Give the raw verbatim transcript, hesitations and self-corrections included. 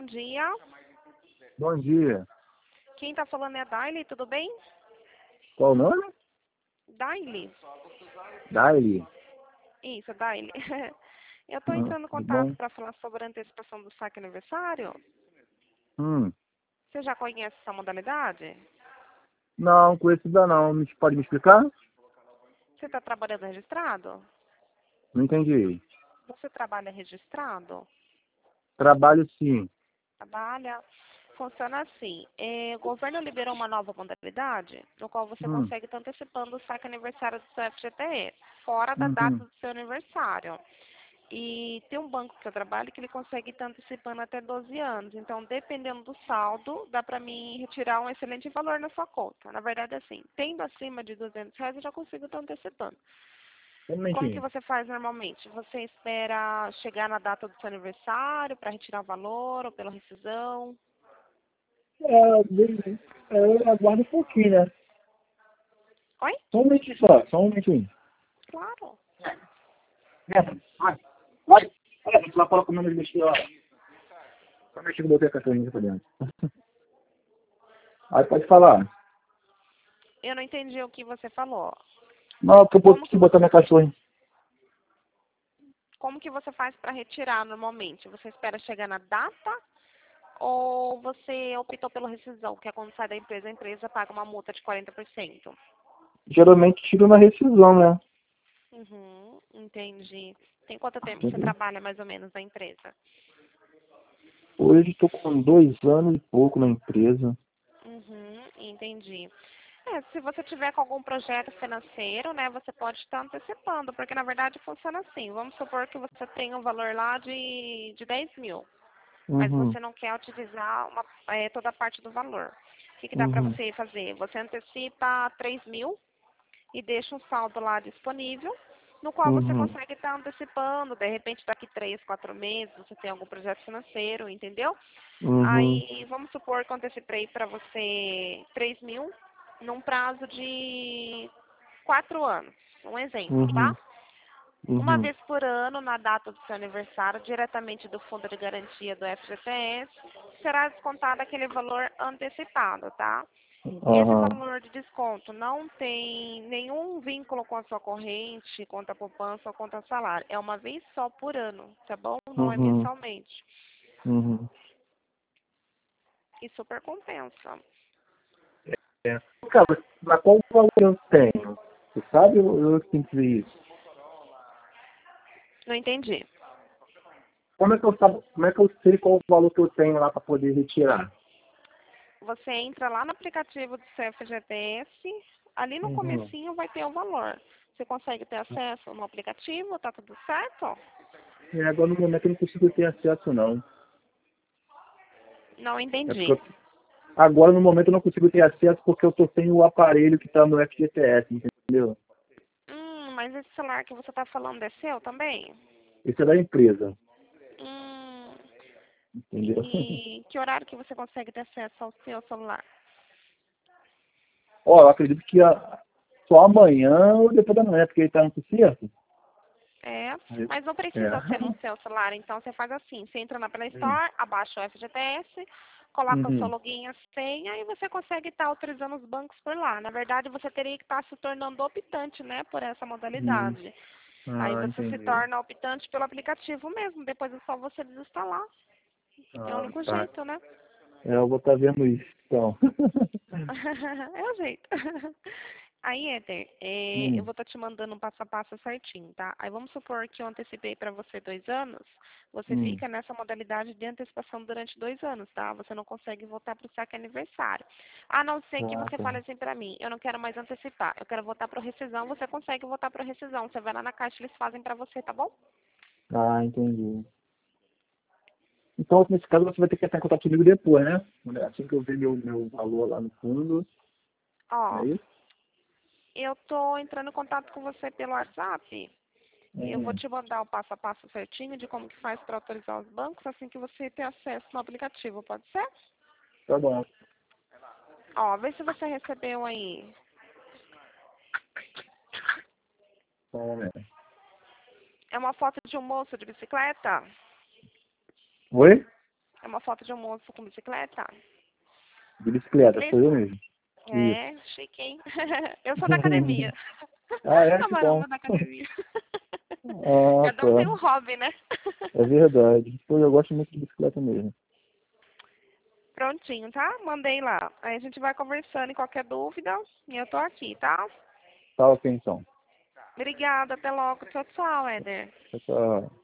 Bom dia. Bom dia. Quem tá falando é a Daily, tudo bem? Qual o nome? Daily. Daily. Isso, Daily. Eu tô Hum, entrando em tudo contato bom? para falar sobre a antecipação do saque aniversário. Hum. Você já conhece essa modalidade? Não, conheço ainda não. Me- Pode me explicar? Você está trabalhando registrado? Não entendi. Você trabalha registrado? Trabalho sim. Trabalha. Funciona assim. eh, o governo liberou uma nova modalidade, no qual você Hum. consegue estar antecipando o saque aniversário do seu F G T S, fora da data Uhum. do seu aniversário. E tem um banco que eu trabalho que ele consegue estar antecipando até doze anos. Então, dependendo do saldo, dá para mim retirar um excelente valor na sua conta. Na verdade, assim, tendo acima de duzentos reais, eu já consigo estar antecipando. Um Como que momentinho. você faz normalmente? Você espera chegar na data do seu aniversário para retirar o valor ou pela rescisão? É, beleza. É, eu aguardo um pouquinho, né? Oi? Só um momentinho só, só um momentinho. Claro. É, vai. Vai. Olha, a gente lá fala com o nome de mexer, ó. Só um momentinho que eu botei a cachorrinha pra dentro. Aí pode falar. Eu não entendi o que você falou. Não, que eu Como botei que botar você, minha cachorrinha. como que você faz para retirar normalmente? Você espera chegar na data ou você optou pela rescisão, que é quando sai da empresa, a empresa paga uma multa de quarenta por cento? Geralmente tiro na rescisão, né? Uhum, entendi. Tem quanto tempo você Entendeu? trabalha mais ou menos na empresa? Hoje estou com dois anos e pouco na empresa. Uhum, entendi. É, se você tiver com algum projeto financeiro, né, você pode estar antecipando, porque na verdade funciona assim. Vamos supor que você tem um valor lá de, de dez mil, mas Uhum. você não quer utilizar uma, é, toda a parte do valor. O que, que dá para Uhum. você fazer? Você antecipa três mil e deixa um saldo lá disponível, no qual você Uhum. consegue estar antecipando, de repente daqui três, quatro meses, você tem algum projeto financeiro, entendeu? Uhum. Aí, vamos supor que eu antecipei para você três mil num prazo de quatro anos, um exemplo, tá? Uhum. Uma Uhum. vez por ano, na data do seu aniversário, diretamente do Fundo de Garantia do F G T S, será descontado aquele valor antecipado, tá? Esse Aham. valor de desconto não tem nenhum vínculo com a sua corrente, conta poupança ou conta salário. É uma vez só por ano, tá bom? Não é Uhum. mensalmente. Uhum. E super compensa. É. Cara, mas qual valor eu tenho? Você sabe ou eu que tenho que ver isso? Não entendi. Como é que eu sabo, como é que eu sei qual o valor que eu tenho lá para poder retirar? Você entra lá no aplicativo do seu F G T S, ali no Uhum. comecinho vai ter o valor. Você consegue ter acesso no aplicativo, tá tudo certo? É, agora no momento eu não consigo ter acesso não. Não É porque entendi. eu, agora no momento eu não consigo ter acesso porque eu tô sem o aparelho que está no F G T S, entendeu? Hum, mas esse celular que você tá falando é seu também? Esse é da empresa, Hum, entendeu? e que horário que você consegue ter acesso ao seu celular? Ó, eu acredito que a, só amanhã ou depois da manhã, porque ele tá no certo. É, Aí- mas não É. precisa ser no seu celular, então você faz assim, você entra na Play Hum. Store, abaixa o F G T S, coloca o seu Uhum. login e a senha e você consegue estar autorizando os bancos por lá. Na verdade, você teria que estar se tornando optante, né, por essa Hum. modalidade. Aí Ah, você se entendi. torna optante pelo aplicativo mesmo, depois é só você desinstalar. É o Ah, único tá. jeito, né? É, eu vou estar vendo isso, então. É o jeito. Aí, Éder, é, eu Hum. vou estar te mandando um passo a passo certinho, tá? Aí vamos supor que eu antecipei para você dois anos, você Hum. fica nessa modalidade de antecipação durante dois anos, tá? Você não consegue voltar para o saque aniversário. A não ser que Ah, você tá. fale assim para mim, eu não quero mais antecipar, eu quero voltar para rescisão, você consegue voltar para rescisão. Você vai lá na caixa, eles fazem para você, tá bom? Ah, entendi. Então, nesse caso, você vai ter que entrar em contato comigo depois, né? Assim que eu ver meu, meu valor lá no fundo, é Ó, isso? eu tô entrando em contato com você pelo WhatsApp. Eu vou Hum. te mandar o passo a passo certinho de como que faz para autorizar os bancos, assim que você ter acesso no aplicativo, pode ser? Tá bom. Ó, vê se você recebeu aí. Só um momento. É uma foto de um moço de bicicleta? Oi? É uma foto de um moço com bicicleta. De bicicleta, Isso. sou eu mesmo. É, chique, hein? Eu sou da academia. Ah, é? A Que bom. maromba da academia. Ah, Cada um tem um tá. hobby, né? É verdade. Pô, eu gosto muito de bicicleta mesmo. Prontinho, tá? Mandei lá. Aí a gente vai conversando em qualquer dúvida. E eu tô aqui, tá? Tá ok, então. Obrigada, até logo. Tchau, tchau, Éder. Tchau, tchau.